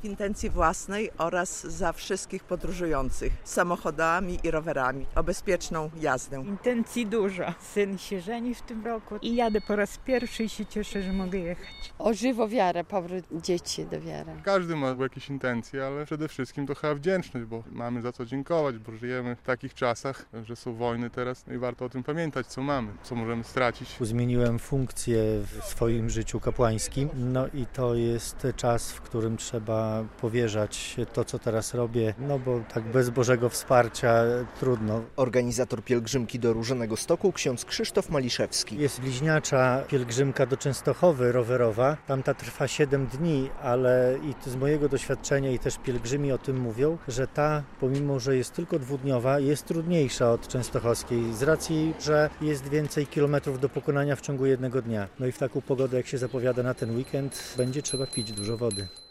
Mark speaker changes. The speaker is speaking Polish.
Speaker 1: w intencji własnej oraz za wszystkich podróżujących samochodami i rowerami o bezpieczną jazdę.
Speaker 2: Intencji dużo. Syn się żeni w tym roku i jadę po raz pierwszy i się cieszę, że mogę jechać.
Speaker 3: O żywą wiarę, powrót dzieci do wiary.
Speaker 4: Każdy ma jakieś intencje, ale przede wszystkim to chyba wdzięczność, bo mamy za co dziękować, bo żyjemy w takich czasach, że są wojny teraz i warto o tym pamiętać, co mamy, co możemy stracić.
Speaker 5: Zmieniłem funkcję w swoim życiu kapłańskim, no i to jest czas, w którym trzeba powierzać to, co teraz robię, no bo tak bez Bożego wsparcia trudno.
Speaker 6: Organizator pielgrzymki do Różanego Stoku, ksiądz Krzysztof Maliszewski.
Speaker 5: Jest bliźniacza pielgrzymka do Częstochowy rowerowa, tamta trwa 7 dni, ale i z mojego doświadczenia i też pielgrzymi o tym mówią, że ta, pomimo że jest tylko dwudniowa, jest trudniejsza od częstochowskiej z racji, że jest więcej kilometrów do pokonania w ciągu jednego dnia. No i w taką pogodę, jak się zapowiada na ten weekend, będzie trzeba pić dużo wody.